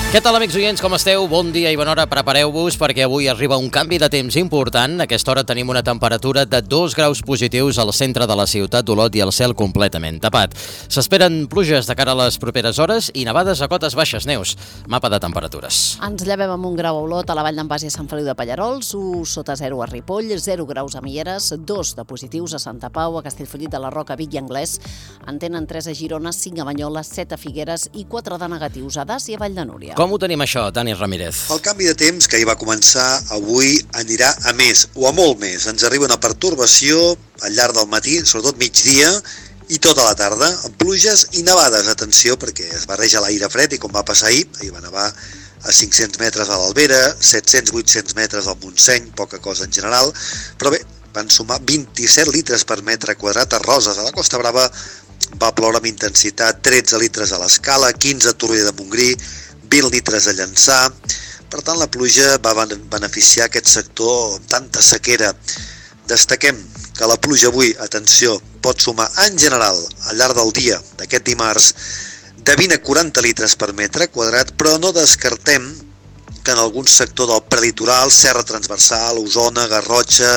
Què tal, amics oients, com esteu? Bon dia i bona hora. Prepareu-vos perquè avui arriba un canvi de temps important. A aquesta hora tenim una temperatura de 2 graus positius al centre de la ciutat d'Olot i el cel completament tapat. S'esperen pluges de cara a les properes hores i nevades a cotes baixes. Neus, mapa de temperatures. Ens llevem amb 1 grau a Olot, a la Vall d'en Bas i a Sant Feliu de Pallarols, 1 sota 0 a Ripoll, 0 graus a Mieres, 2 de positius a Santa Pau, a Castellfollit de la Roca, Vic i Anglès. En tenen 3 a Girona, 5 a Banyoles, 7 a Figueres i 4 de negatius a Das i a Vall de Núria. Com ho tenim això, Dani Ramírez? El canvi de temps que ahir va començar avui anirà a més, o a molt més. Ens arriba una pertorbació al llarg del matí, sobretot migdia, i tota la tarda, amb pluges i nevades. Atenció, perquè es barreja l'aire fred i com va passar ahir va nevar a 500 metres a l'Albera, 700-800 metres al Montseny, poca cosa en general, però bé, van sumar 27 litres per metre quadrat a Roses. A la Costa Brava va ploure amb intensitat 13 litres a l'Escala, 15 a Torroella de Montgrí, 20 litres a Llançà. Per tant, la pluja va beneficiar aquest sector amb tanta sequera. Destaquem que la pluja avui, atenció, pot sumar en general al llarg del dia d'aquest dimarts de 20 a 40 litres per metre quadrat, però no descartem que en algun sector del prelitoral, Serra Transversal, Osona, Garrotxa,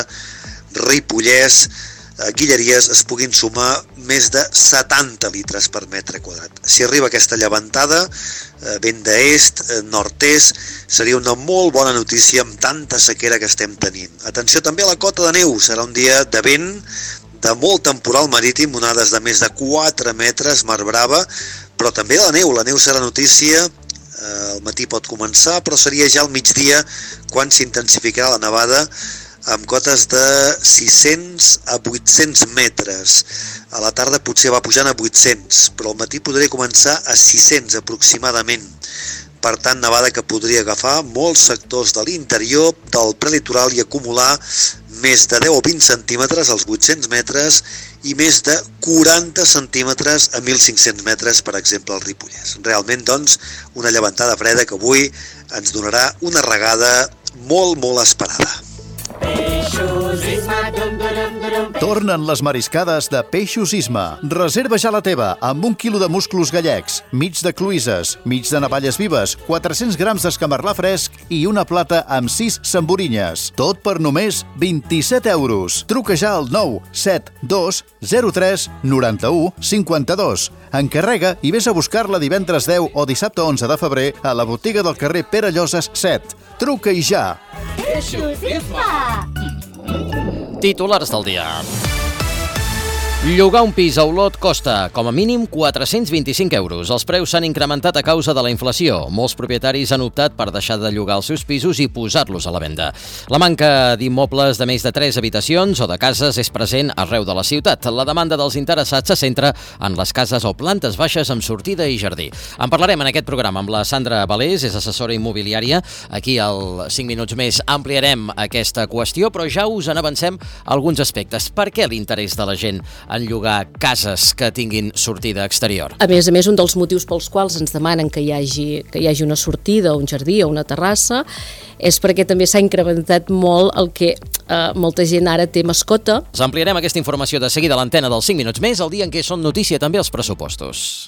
Ripollès, Guilleries es puguin sumar més de 70 litres per metre quadrat. Si arriba aquesta llevantada, vent d'est, nord-est, seria una molt bona notícia amb tanta sequera que estem tenint. Atenció també a la cota de neu, serà un dia de vent, de molt temporal marítim, onades de més de 4 metres, mar brava, però també la neu serà notícia. Al matí pot començar, però seria ja al migdia quan s'intensificarà la nevada amb cotes de 600 a 800 metres. A la tarda potser va pujant a 800, però al matí podria començar a 600 aproximadament. Per tant, nevada que podria agafar molts sectors de l'interior, del prelitoral i acumular més de 10 o 20 centímetres als 800 metres i més de 40 centímetres a 1.500 metres, per exemple, al Ripollès. Realment, doncs, una llevantada freda que avui ens donarà una regada molt, molt esperada. Tornen les mariscades de Peixos Isma. Reserva ja la teva amb 1 quilo de musclos gallecs, mig de cloïsses, mig de navalles vives, 400 grams d'escamarlà fresc i una plata amb 6 samborinyes. Tot per només 27 euros. Truca ja al 972 03 91 52. Encarrega i vés a buscar-la divendres 10 o dissabte 11 de febrer a la botiga del carrer Pere Lloses 7. Truca-hi ja! Peixos Isma! Titulars del dia. Llogar un pis a Olot costa, com a mínim, 425 euros. Els preus s'han incrementat a causa de la inflació. Molts propietaris han optat per deixar de llogar els seus pisos i posar-los a la venda. La manca d'immobles de més de 3 habitacions o de cases és present arreu de la ciutat. La demanda dels interessats se centra en les cases o plantes baixes amb sortida i jardí. En parlarem en aquest programa amb la Sandra Valés, és assessora immobiliària. Aquí, al 5 minuts més, ampliarem aquesta qüestió, però ja us en avancem alguns aspectes. Per què l'interès de la gent en llogar cases que tinguin sortida exterior? A més, un dels motius pels quals ens demanen que hi hagi una sortida, un jardí o una terrassa, és perquè també s'ha incrementat molt el que molta gent ara té mascota. Us ampliarem aquesta informació de seguida a l'antena dels 5 minuts més, el dia en què són notícia també els pressupostos.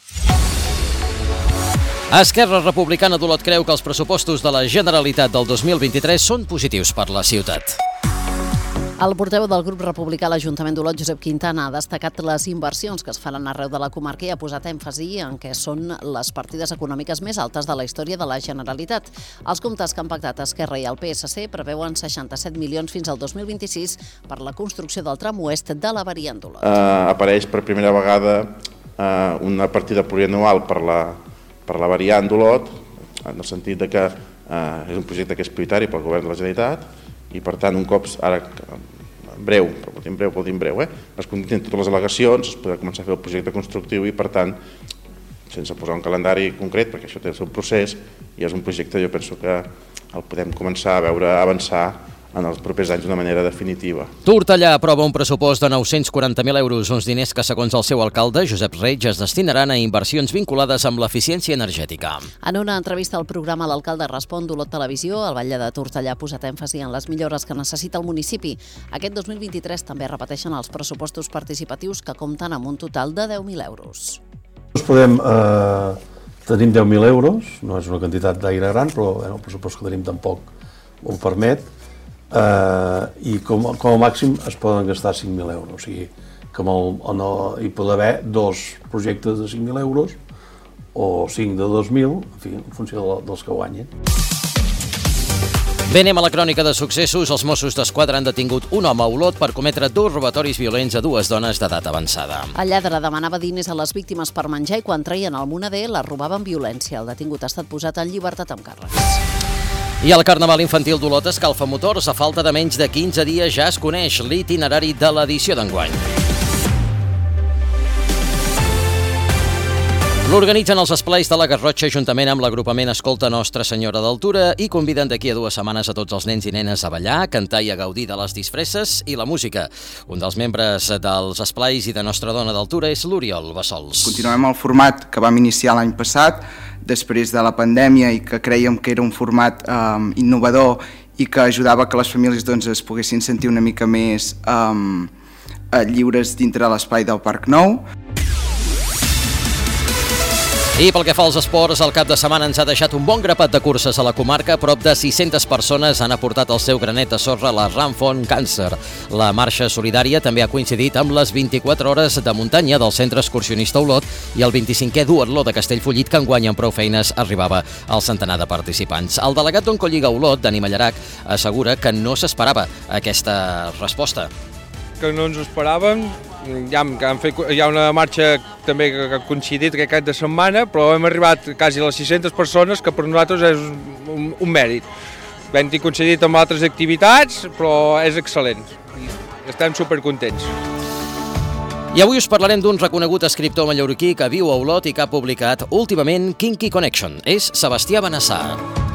Esquerra Republicana d'Olot creu que els pressupostos de la Generalitat del 2023 són positius per la ciutat. El portaveu del grup republicà a l'Ajuntament d'Olot, Josep Quintana, ha destacat les inversions que es faran arreu de la comarca i ha posat èmfasi en què són les partides econòmiques més altes de la història de la Generalitat. Els comptes que han pactat Esquerra i el PSC preveuen 67 milions fins al 2026 per la construcció del tram oest de la variant d'Olot. Apareix per primera vegada una partida plurianual per la variant d'Olot, en el sentit que és un projecte que és prioritari pel govern de la Generalitat, i per tant un cop ara breu, vol dir en breu, es continuen totes les al·legacions, es podrà començar a fer el projecte constructiu i per tant, sense posar un calendari concret, perquè això té el seu procés i és un projecte, jo penso que el podem començar a veure avançar en els propers anys d'una manera definitiva. Tortellà aprova un pressupost de 940.000 euros, uns diners que, segons el seu alcalde, Josep Reig, es destinaran a inversions vinculades amb l'eficiència energètica. En una entrevista al programa L'Alcalde Respon d'Olot Televisió, el batlle de Tortellà ha posat èmfasi en les millores que necessita el municipi. Aquest 2023 també repeteixen els pressupostos participatius que compten amb un total de 10.000 euros. Podem Tenim 10.000 euros, no és una quantitat gaire gran, però el pressupost que tenim tampoc ho permet, i com a màxim es poden gastar 5.000 euros, o sigui que hi pot haver 2 projectes de 5.000 euros o 5 de 2.000, en fi, en funció dels que guanyen. Bé, anem a la crònica de successos. Els Mossos d'Esquadra han detingut un home a Olot per cometre 2 robatoris violents a 2 dones d'edat avançada. El lladre demanava diners a les víctimes per menjar i quan treien el moneder la robaven amb violència. El detingut ha estat posat en llibertat amb càrrecs. I el Carnaval Infantil d'Olot escalfa motors. A falta de menys de 15 dies ja es coneix l'itinerari de l'edició d'enguany. L'organitzen els esplais de la Garrotxa juntament amb l'agrupament Escolta Nostra Senyora d'Altura i conviden d'aquí a 2 setmanes a tots els nens i nenes a ballar, a cantar i a gaudir de les disfresses i la música. Un dels membres dels esplais i de Nostra Dona d'Altura és l'Oriol Bassols. Continuem el format que vam iniciar l'any passat, després de la pandèmia, i que creiem que era un format innovador i que ajudava que les famílies es poguessin sentir una mica més lliures dintre l'espai del Parc Nou. I pel que fa als esports, el cap de setmana ens ha deixat un bon grapat de curses a la comarca. Prop de 600 persones han aportat el seu granet de sorra a la Run for Cancer. La marxa solidària també ha coincidit amb les 24 hores de muntanya del Centre Excursionista Olot i el 25è duatló de Castellfollit, que enguany amb prou feines arribava al centenar de participants. El delegat d'Oncolliga Olot, Dani Mallarac, assegura que no s'esperava aquesta resposta. Que no ens ho esperàvem. Hi ha una marxa també que ha coincidit aquest cap de setmana, però hem arribat quasi a les 600 persones, que per nosaltres és un mèrit. Hem coincidit amb altres activitats, però és excel·lent. Estem supercontents. I avui us parlarem d'un reconegut escriptor mallorquí que viu a Olot i que ha publicat últimament Kinky Connection. És Sebastià Benassar,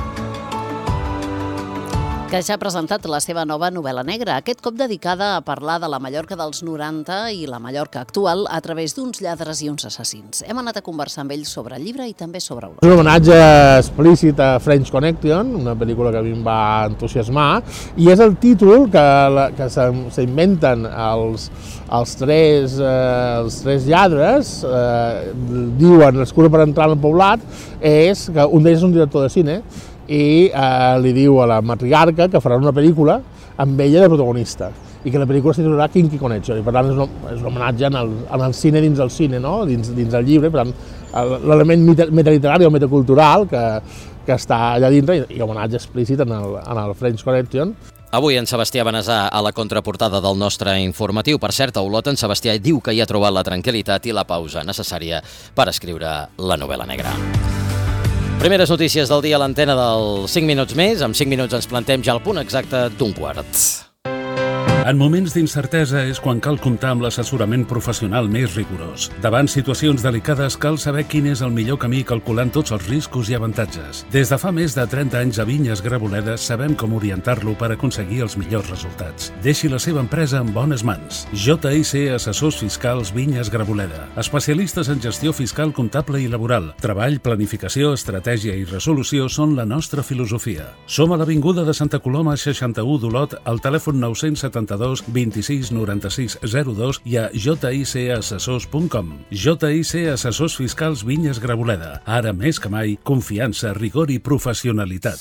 que ja ha presentat la seva nova novel·la negra, aquest cop dedicada a parlar de la Mallorca dels 90 i la Mallorca actual a través d'uns lladres i uns assassins. Hem anat a conversar amb ells sobre el llibre i també sobre Olot. És un homenatge explícit a French Connection, una pel·lícula que a mi em va entusiasmar, i és el títol que s'inventen els tres lladres, diuen l'excusa per entrar al poblat, és que un d'ells és un director de cine, i li diu a la matriarca que farà una pel·lícula amb ella de protagonista i que la pel·lícula es titularà Kinky Connection, i per tant és un homenatge en el cine dins del cine, no? dins del llibre, per tant l'element metaliterari o metacultural que està allà dintre, i homenatge explícit en el French Connection. Avui en Sebastià Benassar a la contraportada del nostre informatiu. Per cert, a Olot en Sebastià diu que hi ha trobat la tranquil·litat i la pausa necessària per escriure la novel·la negra. Primeres notícies del dia a l'antena del 5 minuts més. En 5 minuts ens plantem ja al punt exacte d'un quart. En moments d'incertesa és quan cal comptar amb l'assessorament professional més rigorós. Davant situacions delicades cal saber quin és el millor camí calculant tots els riscos i avantatges. Des de fa més de 30 anys a Vinyes Graboledes sabem com orientar-lo per aconseguir els millors resultats. Deixi la seva empresa en bones mans. JIC Assessors Fiscals Vinyes Graboleda. Especialistes en gestió fiscal, comptable i laboral. Treball, planificació, estratègia i resolució són la nostra filosofia. Som a l'Avinguda de Santa Coloma 61 d'Olot, al telèfon 972 26 96 02 i a jicassessors.com. JIC Assessors Fiscals Vinyes Graboleda. Ara més que mai, confiança, rigor i professionalitat.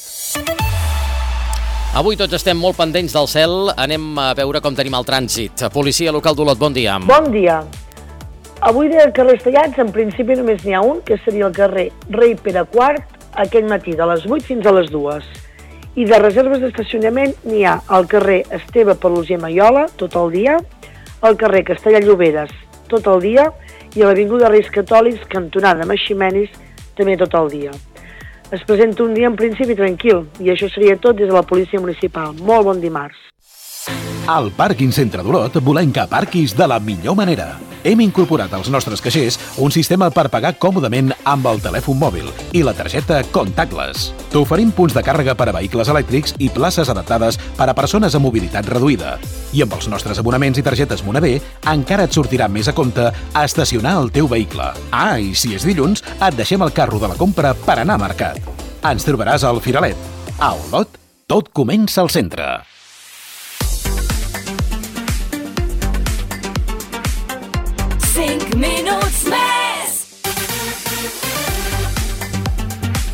Avui tots estem molt pendents del cel. Anem a veure com tenim el trànsit. Policia local d'Olot, bon dia. Bon dia. Avui de carrers tallats, en principi només n'hi ha un, que seria el carrer Rei Pere IV, aquest matí, de les 8 fins a les 2. I de reserves d'estacionament n'hi ha al carrer Esteve Pelusier Maiola, tot el dia, al carrer Castellà Lloberes, tot el dia, i a l'avinguda Reis Catòlics, cantonada Maximenis, també tot el dia. Es presenta un dia en principi tranquil, i això seria tot des de la Policia Municipal. Molt bon dimarts. Al Pàrquing Centre d'Olot volem que aparquis de la millor manera. Hem incorporat als nostres caixers un sistema per pagar còmodament amb el telèfon mòbil i la targeta Contactless. T'oferim punts de càrrega per a vehicles elèctrics i places adaptades per a persones amb mobilitat reduïda. I amb els nostres abonaments i targetes Monavé encara et sortirà més a compte a estacionar el teu vehicle. Ah, i si és dilluns, et deixem el carro de la compra per anar a mercat. Ens trobaràs al Firalet. A Olot, tot comença al centre.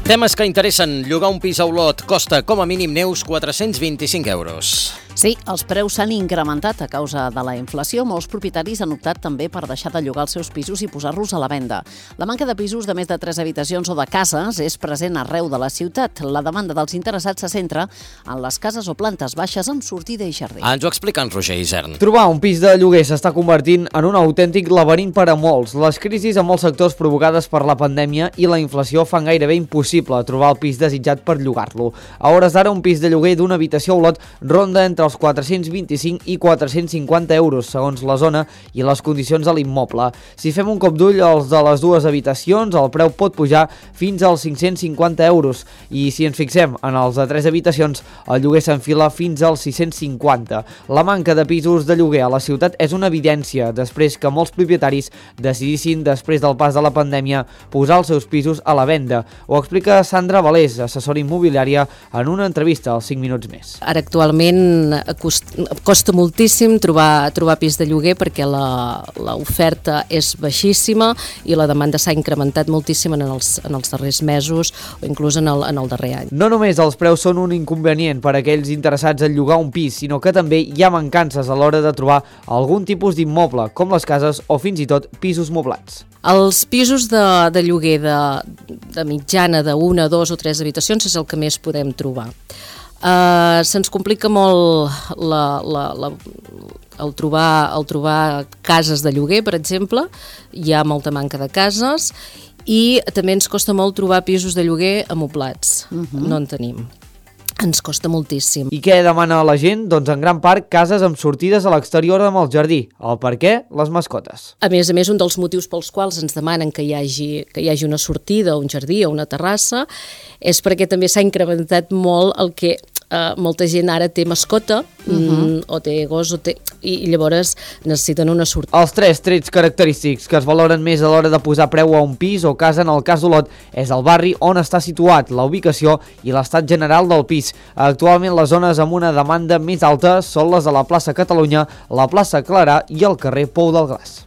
Temes que interessen. Llogar un pis a Olot costa com a mínim Neus 425 euros. Sí, els preus s'han incrementat a causa de la inflació. Molts propietaris han optat també per deixar de llogar els seus pisos i posar-los a la venda. La manca de pisos de més de 3 habitacions o de cases és present arreu de la ciutat. La demanda dels interessats se centra en les cases o plantes baixes amb sortida i jardí. Ens ho explica en Roger Isern. Trobar un pis de lloguer s'està convertint en un autèntic laberint per a molts. Les crisis en molts sectors provocades per la pandèmia i la inflació fan gairebé impossible trobar el pis desitjat per llogar-lo. A hores d'ara, un pis de lloguer d'una habitació a Olot ronda entre els 425 i 450 euros, segons la zona i les condicions de l'immoble. Si fem un cop d'ull als de les 2 habitacions, el preu pot pujar fins als 550 euros i si ens fixem en els de 3 habitacions, el lloguer s'enfila fins als 650. La manca de pisos de lloguer a la ciutat és una evidència després que molts propietaris decidissin, després del pas de la pandèmia, posar els seus pisos a la venda. Ho explica Sandra Valés, assessora immobiliària, en una entrevista als 5 minuts més. Ara actualment costa moltíssim trobar pis de lloguer perquè l'oferta és baixíssima i la demanda s'ha incrementat moltíssim en els darrers mesos o inclús en el darrer any. No només els preus són un inconvenient per a aquells interessats en llogar un pis, sinó que també hi ha mancances a l'hora de trobar algun tipus d'immoble, com les cases o fins i tot pisos moblats. Els pisos de lloguer de mitjana de 1, 2 o 3 habitacions és el que més podem trobar. Se'ns complica molt el trobar cases de lloguer, per exemple. Hi ha molta manca de cases i també ens costa molt trobar pisos de lloguer amoblats. No en tenim. Ens costa moltíssim. I què demana la gent? Doncs en gran part cases amb sortides a l'exterior amb el jardí. El per què? Les mascotes. A més, un dels motius pels quals ens demanen que hi hagi una sortida, un jardí o una terrassa és perquè també s'ha incrementat molt el que molta gent ara té mascota o té gos i llavors necessiten una sortida. Els 3 trets característics que es valoren més a l'hora de posar preu a un pis o casa en el cas d'Olot és el barri on està situat, la ubicació i l'estat general del pis. Actualment les zones amb una demanda més alta són les de la plaça Catalunya, la plaça Clarà i el carrer Pou del Glas.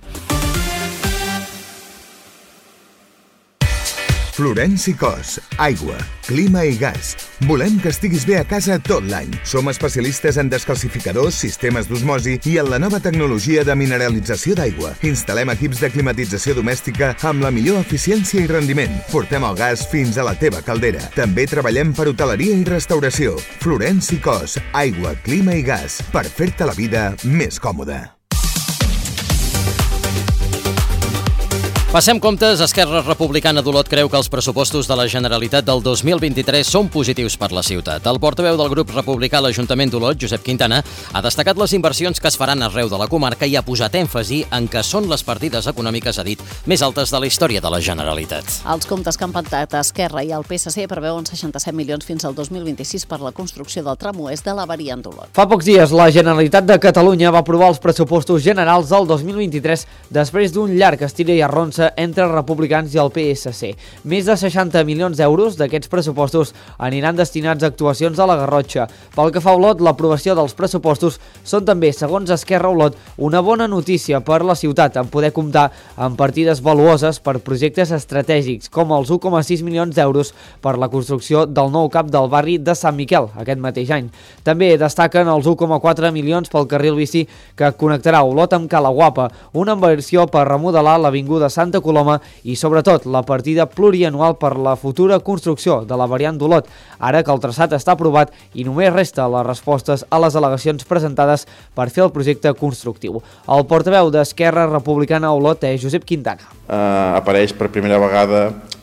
Florenci Cos, aigua, clima i gas. Volem que estiguis bé a casa tot l'any. Som especialistes en descalcificadors, sistemes d'osmosi i en la nova tecnologia de mineralització d'aigua. Instal·lem equips de climatització domèstica amb la millor eficiència i rendiment. Portem el gas fins a la teva caldera. També treballem per hoteleria i restauració. Florenci Cos, aigua, clima i gas. Per fer-te la vida més còmoda. Passem comptes. Esquerra Republicana d'Olot creu que els pressupostos de la Generalitat del 2023 són positius per la ciutat. El portaveu del grup republicà a l'Ajuntament d'Olot, Josep Quintana, ha destacat les inversions que es faran arreu de la comarca i ha posat èmfasi en que són les partides econòmiques, ha dit, més altes de la història de la Generalitat. Els comptes que han pactat Esquerra i el PSC preveuen 67 milions fins al 2026 per la construcció del tram oest de la variant d'Olot. Fa pocs dies, la Generalitat de Catalunya va aprovar els pressupostos generals del 2023 després d'un llarg estira i arronsa entre els republicans i el PSC. Més de 60 milions d'euros d'aquests pressupostos aniran destinats a actuacions a la Garrotxa. Pel que fa a Olot, l'aprovació dels pressupostos són també, segons Esquerra Olot, una bona notícia per la ciutat en poder comptar amb partides valuoses per projectes estratègics, com els 1,6 milions d'euros per la construcció del nou cap del barri de Sant Miquel aquest mateix any. També destaquen els 1,4 milions pel carril bici que connectarà Olot amb Calaguapa, una inversió per remodelar l'avinguda Santa Coloma i, sobretot, la partida plurianual per la futura construcció de la variant d'Olot, ara que el traçat està aprovat i només resta les respostes a les al·legacions presentades per fer el projecte constructiu. El portaveu d'Esquerra Republicana a Olot és Josep Quintana. Apareix per primera vegada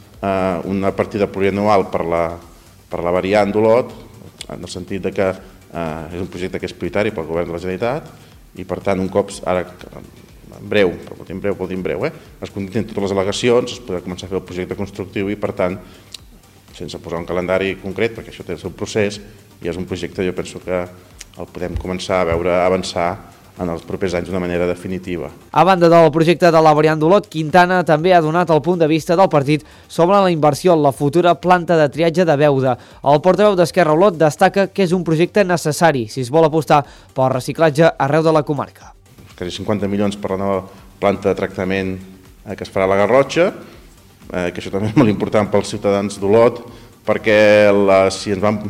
una partida plurianual per la variant d'Olot, en el sentit que és un projecte que és prioritari pel govern de la Generalitat i, per tant, un cop ara breu, però vol dir en breu, es contenen totes les al·legacions, es podrà començar a fer el projecte constructiu i, per tant, sense posar un calendari concret, perquè això té el seu procés, i és un projecte, jo penso que el podem començar a veure avançar en els propers anys d'una manera definitiva. A banda del projecte de la variant d'Olot, Quintana també ha donat el punt de vista del partit sobre la inversió en la futura planta de triatge de Beuda. El portaveu d'Esquerra Olot destaca que és un projecte necessari si es vol apostar pel reciclatge arreu de la comarca. Quasi 50 milions per la nova planta de tractament que es farà a la Garrotxa, que això també és molt important pels ciutadans d'Olot, perquè si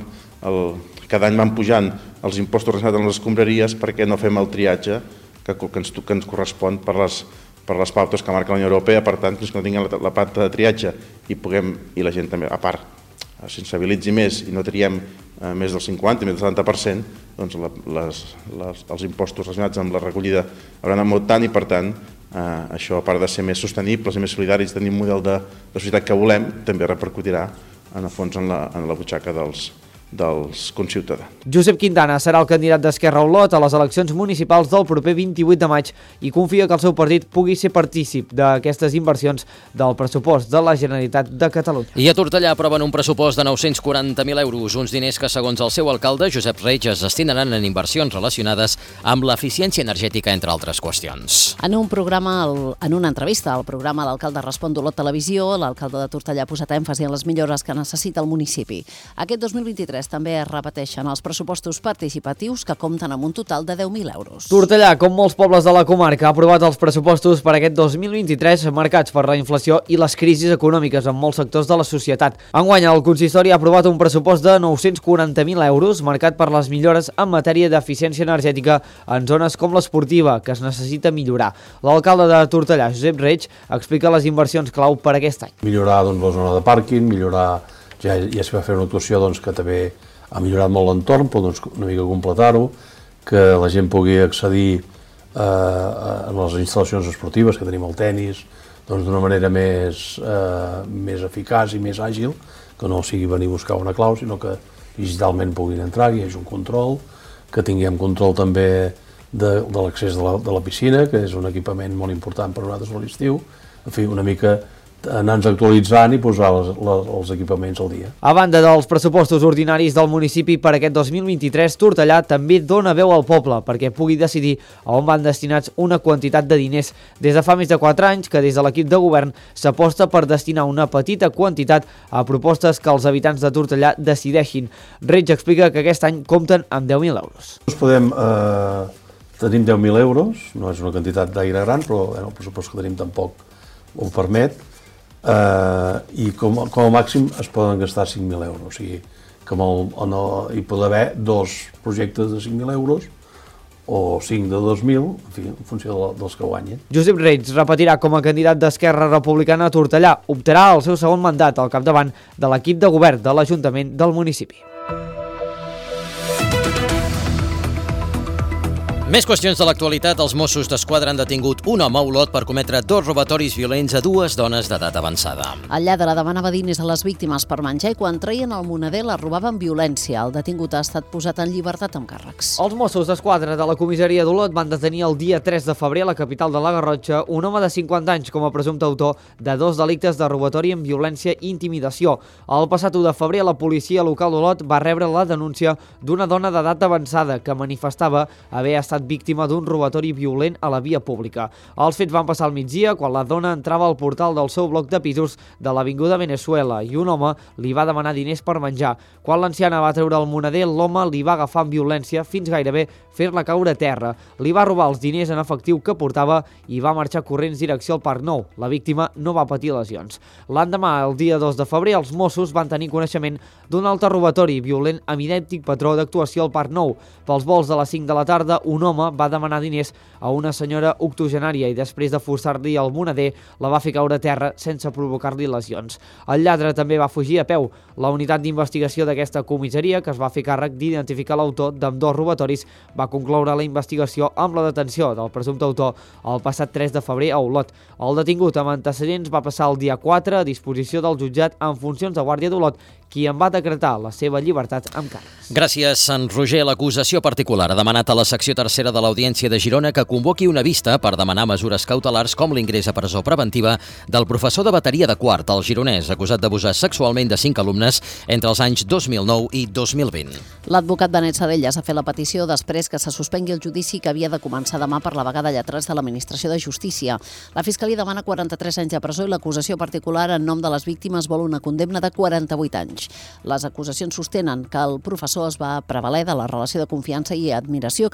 cada any van pujant els impostos relacionats amb les escombraries, perquè no fem el triatge que ens correspon per les pautes que marca la Unió Europea. Per tant, fins que no tinguem la pauta de triatge i la gent també, a part, sensibilitzi més i no triem més del 50 i més del 70%, doncs els impostos relacionats amb la recollida hauran anat molt tant i, per tant, això, a part de ser més sostenibles i més solidaris, tenir un model de societat que volem, també repercutirà en el fons en la butxaca dels conciutadans. Josep Quintana serà el candidat d'Esquerra a Olot a les eleccions municipals del proper 28 de maig i confia que el seu partit pugui ser partícip d'aquestes inversions del pressupost de la Generalitat de Catalunya. I a Tortellà aproven un pressupost de 940.000 euros, uns diners que, segons el seu alcalde, Josep Reig, es destinaran en inversions relacionades amb l'eficiència energètica, entre altres qüestions. En una entrevista al programa L'Alcalde Respon d'Olot Televisió, l'alcalde de Tortellà ha posat èmfasi en les millores que necessita el municipi. Aquest 2023 també es repeteixen els pressupostos participatius que compten amb un total de 10.000 euros. Tortellà, com molts pobles de la comarca, ha aprovat els pressupostos per aquest 2023 marcats per la inflació i les crisis econòmiques en molts sectors de la societat. Enguany, el consistori ha aprovat un pressupost de 940.000 euros marcat per les millores en matèria d'eficiència energètica en zones com l'esportiva, que es necessita millorar. L'alcalde de Tortellà, Josep Reig, explica les inversions clau per aquest any. Millorar la zona de pàrquing, ja es va fer una actuació que també ha millorat molt l'entorn, però una mica completar-ho, que la gent pugui accedir a les instal·lacions esportives, que tenim el tenis, d'una manera més eficaç i més àgil, que no sigui venir a buscar una clau, sinó que digitalment puguin entrar, que hi hagi un control, que tinguem control també de l'accés de la piscina, que és un equipament molt important per a nosaltres a l'estiu, en fi, una mica anar-nos actualitzant i posar els equipaments al dia. A banda dels pressupostos ordinaris del municipi per aquest 2023, Tortellà també dona veu al poble perquè pugui decidir a on van destinats una quantitat de diners. Des de fa més de 4 anys que des de l'equip de govern s'aposta per destinar una petita quantitat a propostes que els habitants de Tortellà decideixin. Reig explica que aquest any compten amb 10.000 euros. Tenim 10.000 euros, no és una quantitat gaire gran, però el pressupost que tenim tampoc ho permet, i com a màxim es poden gastar 5.000 euros, o sigui que hi pot haver 2 projectes de 5.000 euros o 5 de 2.000, en funció dels que guanyen. Josep Reig repetirà com a candidat d'Esquerra Republicana a Tortellà. Optarà al seu segon mandat al capdavant de l'equip de govern de l'Ajuntament del municipi. Més qüestions de l'actualitat. Els Mossos d'Esquadra han detingut un home a Olot per cometre 2 robatoris violents a 2 dones d'edat avançada. El lladre demanava diners a les víctimes per menjar i quan treien el moneder la robaven amb violència. El detingut ha estat posat en llibertat amb càrrecs. Els Mossos d'Esquadra de la comissaria d'Olot van detenir el dia 3 de febrer a la capital de la Garrotxa un home de 50 anys com a presumpte autor de 2 delictes de robatori amb violència i intimidació. El passat 1 de febrer la policia local d'Olot va rebre la denúncia d'una dona d'edat avançada que manifestava haver estat víctima d'un robatori violent a la via pública. Els fets van passar al migdia quan la dona entrava al portal del seu bloc de pisos de l'Avinguda Veneçuela i un home li va demanar diners per menjar. Quan l'anciana va treure el moneder, l'home li va agafar amb violència fins gairebé fer-la caure a terra. Li va robar els diners en efectiu que portava i va marxar corrents direcció al Parc Nou. La víctima no va patir lesions. L'endemà, el dia 2 de febrer, els Mossos van tenir coneixement d'un altre robatori violent amb idèntic patró d'actuació al Parc Nou. Pels vols de les 5 de la tarda, un home va demanar diners a una senyora octogenària i després de forçar-li el moneder la va fer caure a terra sense provocar-li lesions. El lladre també va fugir a peu. La unitat d'investigació d'aquesta comissaria, que es va fer càrrec d'identificar l'autor d'ambdós robatoris, va concloure la investigació amb la detenció del presumpte autor el passat 3 de febrer a Olot. El detingut amb antecedents va passar el dia 4 a disposició del jutjat en funcions de Guàrdia d'Olot, qui en va decretar la seva llibertat amb càrrecs. Gràcies, en Roger. L'acusació particular ha demanat a la secció tercera de l'Audiència de Girona que convoqui una vista per demanar mesures cautelars com l'ingrés a presó preventiva del professor de bateria de quart, el gironès, acusat d'abusar sexualment de 5 alumnes entre els anys 2009 i 2020. L'advocat Benet Sadellas ha fet la petició després que se suspengui el judici que havia de començar demà per la vaga de lletrats de l'Administració de Justícia. La Fiscalia demana 43 anys de presó i l'acusació particular en nom de les víctimes vol una condemna de 48 anys. Les acusacions sostenen que el professor es va prevaler de la relació de confiança i admiració que despertava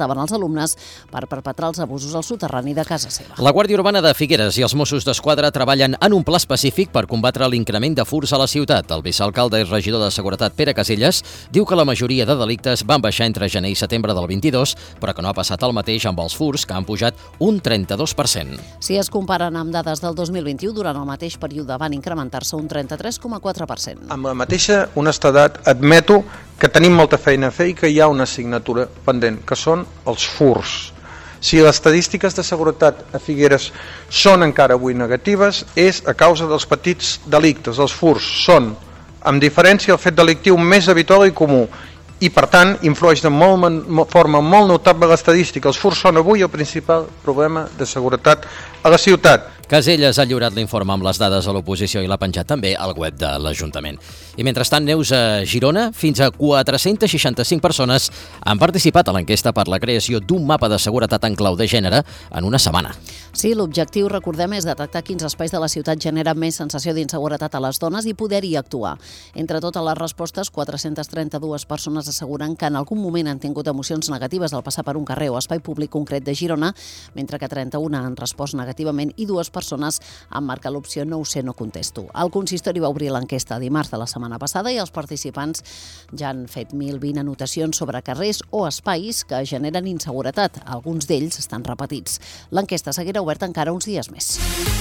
utilitzaven els alumnes per perpetrar els abusos al soterrani de casa seva. La Guàrdia Urbana de Figueres i els Mossos d'Esquadra treballen en un pla específic per combatre l'increment de furts a la ciutat. El vicealcalde i regidor de Seguretat, Pere Caselles, diu que la majoria de delictes van baixar entre gener i setembre del 22, però que no ha passat el mateix amb els furts, que han pujat un 32%. Si es comparen amb dades del 2021, durant el mateix període van incrementar-se un 33,4%. Amb la mateixa honestedat admeto que tenim molta feina a fer i que hi ha una assignatura pendent, que són els furts. Si les estadístiques de seguretat a Figueres són encara avui negatives, és a causa dels petits delictes. Els furts són, amb diferència, el fet delictiu més habitual i comú, i per tant influeix de forma molt notable l'estadística. Els furts són avui el principal problema de seguretat a la ciutat. Caselles ha lliurat l'informe amb les dades a l'oposició i l'ha penjat també al web de l'Ajuntament. I mentrestant, Neus, a Girona, fins a 465 persones han participat a l'enquesta per la creació d'un mapa de seguretat en clau de gènere en una setmana. Sí, l'objectiu, recordem, és detectar quins espais de la ciutat generen més sensació d'inseguretat a les dones i poder-hi actuar. Entre totes les respostes, 432 persones asseguren que en algun moment han tingut emocions negatives al passar per un carrer o espai públic concret de Girona, mentre que 31 han respost negativament i 2 persones han marcat l'opció no ho sé, no contesto. El consistori va obrir l'enquesta dimarts de la setmana passada i els participants ja han fet 1.020 anotacions sobre carrers o espais que generen inseguretat. Alguns d'ells estan repetits. L'enquesta seguirà oberta encara uns dies més.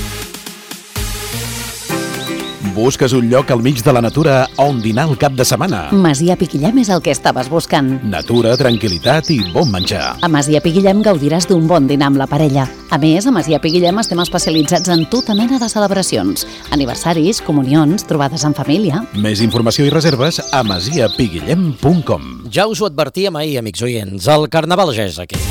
Busques un lloc al mig de la natura on dinar el cap de setmana? Masia Piquillem és el que estaves buscant. Natura, tranquil·litat i bon menjar. A Masia Piquillem gaudiràs d'un bon dinar amb la parella. A més, a Masia Piquillem estem especialitzats en tota mena de celebracions. Aniversaris, comunions, trobades en família. Més informació i reserves a masiapiguillem.com. Ja us ho advertíem ahir, amics oients, el Carnaval ja és aquí.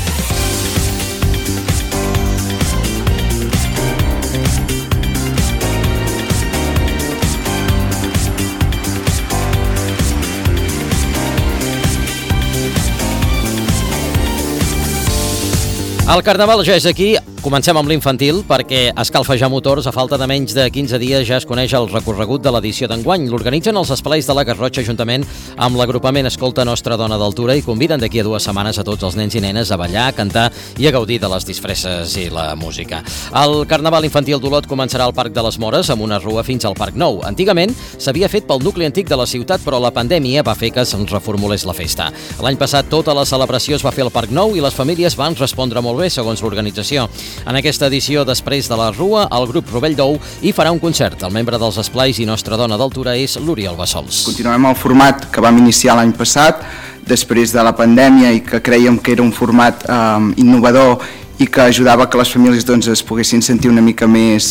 El Carnaval ja és aquí. Comencem amb l'infantil perquè escalfa ja motors. A falta de menys de 15 dies ja es coneix el recorregut de l'edició d'enguany. L'organitzen els Esplais de la Garrotxa juntament amb l'agrupament Escolta Nostra Dona d'Altura i conviden d'aquí a 2 setmanes a tots els nens i nenes a ballar, a cantar i a gaudir de les disfresses i la música. El Carnaval infantil d'Olot començarà al Parc de les Mores amb una rua fins al Parc Nou. Antigament s'havia fet pel nucli antic de la ciutat, però la pandèmia va fer que se'n reformulés la festa. L'any passat tota la celebració es va fer al Parc Nou i les famílies van respondre molt bé, segons l'organització. En aquesta edició, després de la rua, el grup Rovell d'Ou hi farà un concert. El membre dels Esplais i Nostra Dona d'Altura és l'Oriol Bassols. Continuem el format que vam iniciar l'any passat, després de la pandèmia, i que creiem que era un format innovador i que ajudava que les famílies es poguessin sentir una mica més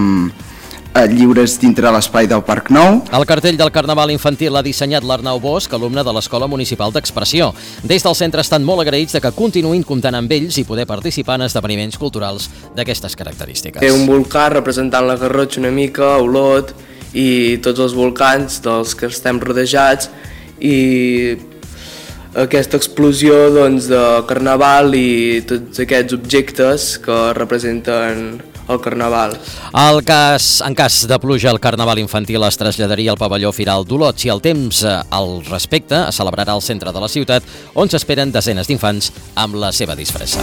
lliures dintre l'espai del Parc Nou. El cartell del Carnaval infantil l'ha dissenyat l'Arnau Bosch, alumne de l'Escola Municipal d'Expressió. Des del centre estan molt agraïts de que continuïn comptant amb ells i poder participar en esdeveniments culturals d'aquestes característiques. Té un volcà representant la Garrotxa una mica, Olot i tots els volcans dels que estem rodejats, i aquesta explosió de Carnaval i tots aquests objectes que representen el Carnaval. En cas de pluja, el Carnaval infantil es traslladaria al pavelló Firal d'Olot. Si el temps al respecte, es celebrarà al centre de la ciutat, on s'esperen desenes d'infants amb la seva disfressa.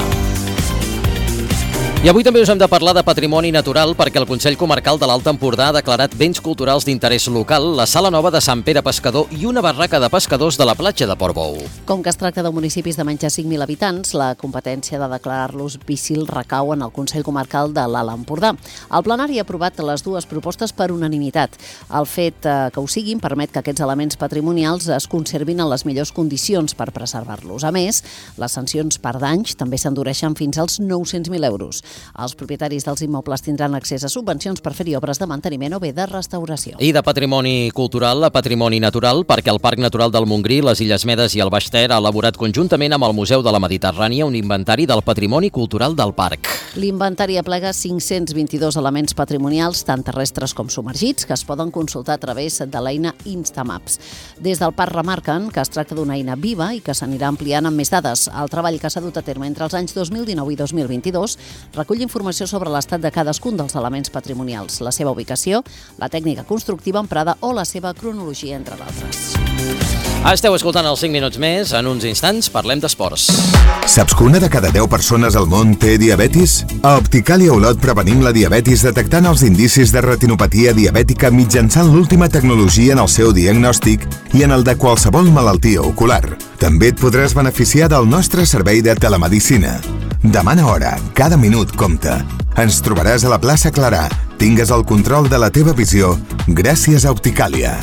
I avui també us hem de parlar de patrimoni natural perquè el Consell Comarcal de l'Alt Empordà ha declarat béns culturals d'interès local la Sala Nova de Sant Pere Pescador i una barraca de pescadors de la platja de Portbou. Com que es tracta de municipis de menys de 5.000 habitants, la competència de declarar-los BICIL recau en el Consell Comarcal de l'Alt Empordà. El plenari ha aprovat les 2 propostes per unanimitat. El fet que ho siguin permet que aquests elements patrimonials es conservin en les millors condicions per preservar-los. A més, les sancions per danys també s'endureixen fins als 900.000 euros. Els propietaris dels immobles tindran accés a subvencions per fer-hi obres de manteniment o bé de restauració. I de patrimoni cultural a patrimoni natural, perquè el Parc Natural del Montgrí, les Illes Medes i el Baix Ter ha elaborat conjuntament amb el Museu de la Mediterrània un inventari del patrimoni cultural del parc. L'inventari aplega 522 elements patrimonials, tant terrestres com submergits, que es poden consultar a través de l'eina Instamaps. Des del parc remarquen que es tracta d'una eina viva i que s'anirà ampliant amb més dades. El treball que s'ha dut a terme entre els anys 2019 i 2022 recull informació sobre l'estat de cadascun dels elements patrimonials, la seva ubicació, la tècnica constructiva emprada o la seva cronologia, entre d'altres. Esteu escoltant els 5 minuts més. En uns instants parlem d'esports. Saps que una de cada 10 persones al món té diabetis? A Opticàlia Olot prevenim la diabetis detectant els indicis de retinopatia diabètica mitjançant l'última tecnologia en el seu diagnòstic i en el de qualsevol malaltia ocular. També et podràs beneficiar del nostre servei de telemedicina. Demana hora, cada minut compta. Ens trobaràs a la plaça Clarà. Tingues el control de la teva visió gràcies a Opticàlia.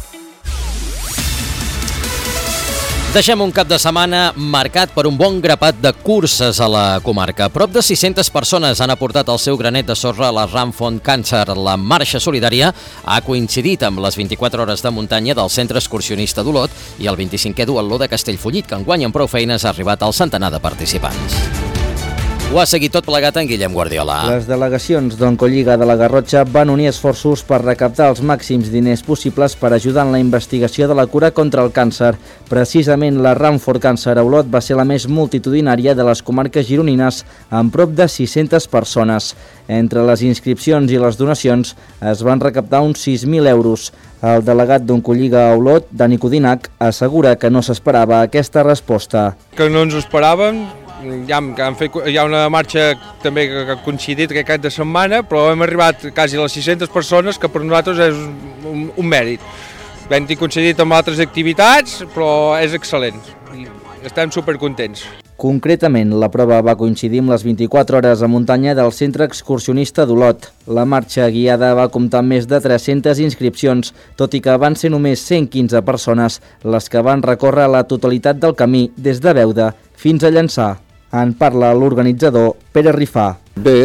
Deixem un cap de setmana marcat per un bon grapat de curses a la comarca. Prop de 600 persones han aportat el seu granet de sorra a la Run for Cancer. La marxa solidària ha coincidit amb les 24 hores de muntanya del Centre Excursionista d'Olot i el 25è duatló de Castellfollit, que enguany amb prou feines ha arribat al centenar de participants. Ho ha seguit tot plegat en Guillem Guardiola. Les delegacions d'Oncolliga de la Garrotxa van unir esforços per recaptar els màxims diners possibles per ajudar en la investigació de la cura contra el càncer. Precisament la Run for Cancer a Olot va ser la més multitudinària de les comarques gironines, amb prop de 600 persones. Entre les inscripcions i les donacions es van recaptar uns 6.000 euros. El delegat d'Oncolliga a Olot, Dani Codinac, assegura que no s'esperava aquesta resposta. Que no ens ho esperàvem. Hi ha una marxa també que ha coincidit aquest cap de setmana, però hem arribat quasi a les 600 persones, que per nosaltres és un mèrit. Hem coincidit amb altres activitats, però és excel·lent i estem supercontents. Concretament, la prova va coincidir amb les 24 hores a muntanya del Centre Excursionista d'Olot. La marxa guiada va comptar amb més de 300 inscripcions, tot i que van ser només 115 persones les que van recórrer la totalitat del camí des de Beuda fins a Llançà. En parla l'organitzador Pere Rifà. Bé,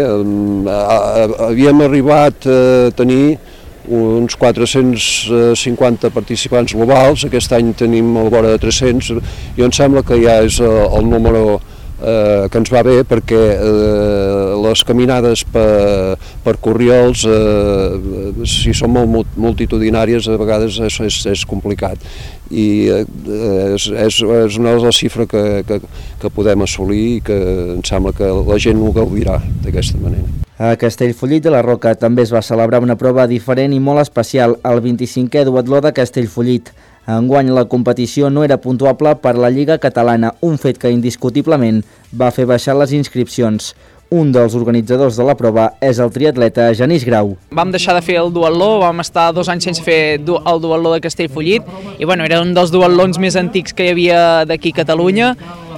havíem arribat a tenir uns 450 participants globals, aquest any tenim al vora de 300, i em sembla que ja és el número que ens va bé, perquè les caminades per corriols, si són molt multitudinàries, a vegades és complicat. I és una de les xifres que podem assolir i que em sembla que la gent ho gaudirà d'aquesta manera. A Castellfollit de la Roca també es va celebrar una prova diferent i molt especial, el 25è duatló de Castellfollit. Enguany la competició no era puntuable per la Lliga Catalana, un fet que indiscutiblement va fer baixar les inscripcions. Un dels organitzadors de la prova és el triatleta Genís Grau. Vam deixar de fer el duatló, vam estar 2 anys sense fer el duatló de Castellfollit i era un dels duatlons més antics que hi havia d'aquí a Catalunya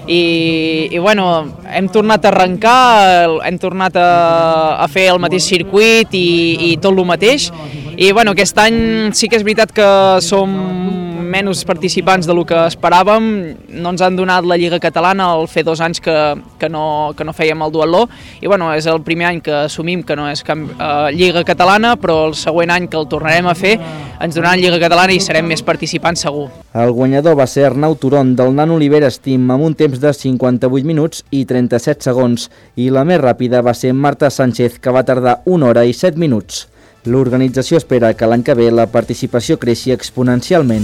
i hem tornat a arrencar, hem tornat a fer el mateix circuit i tot el mateix i aquest any sí que és veritat que som menys participants del que esperàvem, no ens han donat la Lliga Catalana al fer 2 anys que no fèiem el duatló i és el primer any que assumim que no és Lliga Catalana, però el següent any que el tornarem a fer ens donaran Lliga Catalana i serem més participants segur. El guanyador va ser Arnau Turon del Nano Oliveres Team amb un temps de 58 minuts i 37 segons i la més ràpida va ser Marta Sánchez, que va tardar 1 hora i 7 minuts. L'organització espera que l'any que ve la participació creixi exponencialment.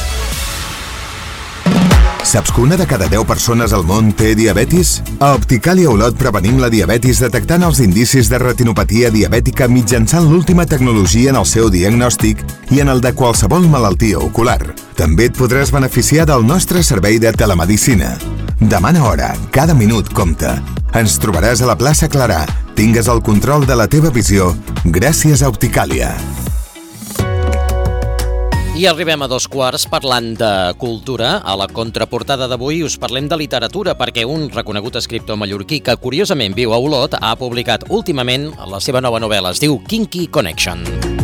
Saps que una de cada 10 persones al món té diabetis? A Opticàlia Olot prevenim la diabetis detectant els indicis de retinopatia diabètica mitjançant l'última tecnologia en el seu diagnòstic i en el de qualsevol malaltia ocular. També et podràs beneficiar del nostre servei de telemedicina. Demana hora, cada minut compta. Ens trobaràs a la plaça Clarà. Tingues el control de la teva visió gràcies a Opticàlia. I arribem a 2:15 parlant de cultura. A la contraportada d'avui us parlem de literatura perquè un reconegut escriptor mallorquí que curiosament viu a Olot ha publicat últimament la seva nova novel·la. Es diu Kinky Connection.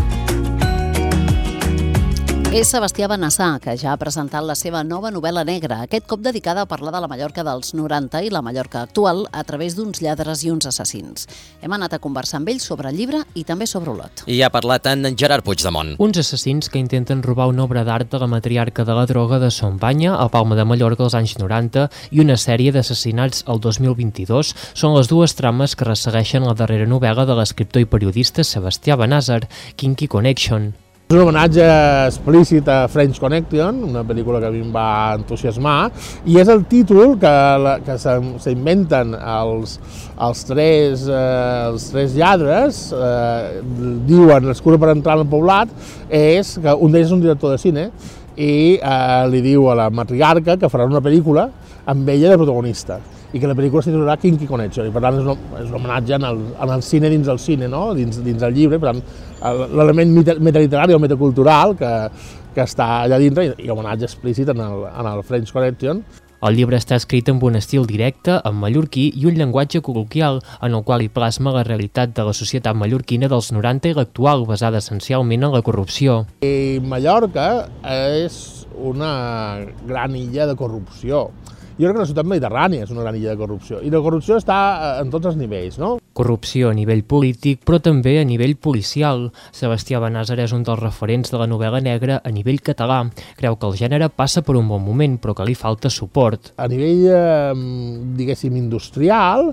És Sebastià Benassar, que ja ha presentat la seva nova novel·la negra, aquest cop dedicada a parlar de la Mallorca dels 90 i la Mallorca actual a través d'uns lladres i uns assassins. Hem anat a conversar amb ells sobre el llibre i també sobre Olot. I ha parlat en Gerard Puigdemont. Uns assassins que intenten robar una obra d'art de la matriarca de la droga de Son Banya, a Palma de Mallorca als anys 90, i una sèrie d'assassinats al 2022 són les dues trames que ressegueixen la darrera novel·la de l'escriptor i periodista Sebastià Benassar, Kinky Connection. És un homenatge explícit a French Connection, una pel·lícula que a mi em va entusiasmar, i és el títol que s'inventen els tres lladres, diuen l'excusa per entrar al poblat, és que un d'ells és un director de cine, i li diu a la matriarca que faran una pel·lícula amb ella de protagonista i que la pel·lícula es titularà Kinky Connection, i per tant és un homenatge en el cine dins del cine, no? dins del llibre, per tant l'element metaliterari o metacultural que està allà dintre i homenatge explícit en el French Connection. El llibre està escrit amb un estil directe, en mallorquí i un llenguatge col·loquial, en el qual hi plasma la realitat de la societat mallorquina dels 90 i l'actual, basada essencialment en la corrupció. I Mallorca és una gran illa de corrupció. Jo crec que la ciutat mediterrània és una gran illa de corrupció, i la corrupció està en tots els nivells, no? Corrupció a nivell polític, però també a nivell policial. Sebastià Benàsser és un dels referents de la novel·la negra a nivell català. Creu que el gènere passa per un bon moment, però que li falta suport. A nivell, diguéssim, industrial,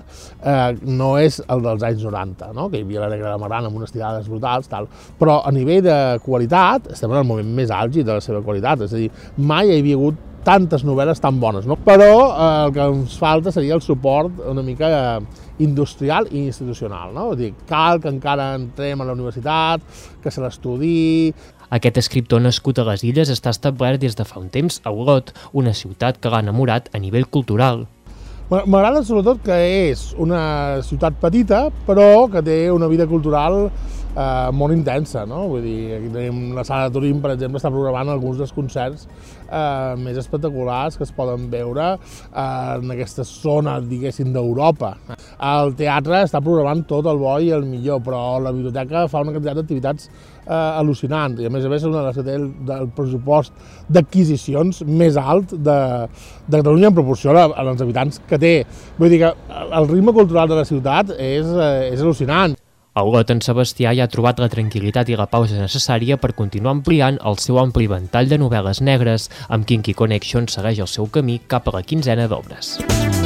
no és el dels anys 90, no? Que hi havia la negra de Magrana amb unes tirades brutals, tal. Però a nivell de qualitat estem en el moment més àlgid de la seva qualitat, és a dir, mai hi havia hagut tantes novel·les tan bones, no? Però el que ens falta seria el suport una mica industrial i institucional, no? Vull dir, cal que encara entrem a la universitat, que se l'estudi. Aquest escriptor nascut a les Illes està establert des de fa un temps a Olot, una ciutat que l'ha enamorat a nivell cultural. M'agrada sobretot que és una ciutat petita, però que té una vida cultural molt intensa, no? Vull dir, aquí tenim la Sala de Turín, per exemple, està programant alguns dels concerts més espectaculars que es poden veure en aquesta zona, diguéssim, d'Europa. El teatre està programant tot el bo i el millor, però la biblioteca fa una quantitat d'activitats al·lucinant, i a més és una de les que té el pressupost d'adquisicions més alt de Catalunya en proporció als habitants que té. Vull dir que el ritme cultural de la ciutat és al·lucinant. A Olot, en Sebastià ja ha trobat la tranquil·litat i la pausa necessària per continuar ampliant el seu ampli ventall de novel·les negres, amb Kinky Connection segueix el seu camí cap a la 15ena d'obres.